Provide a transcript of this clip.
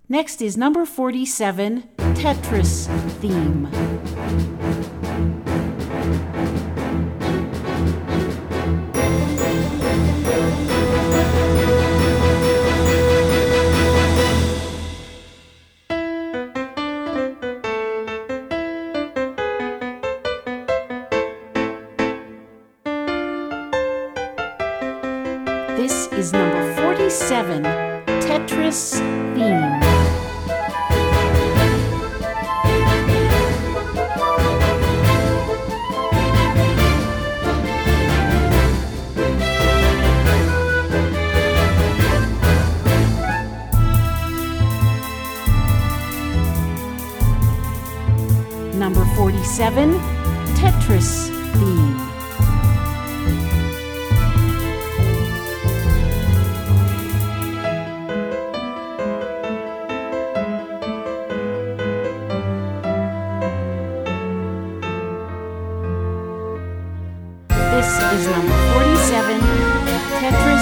Next is number 47, Tetris theme. This is number 47, Tetris theme. Number 47, Tetris theme. This is number 47, Tetris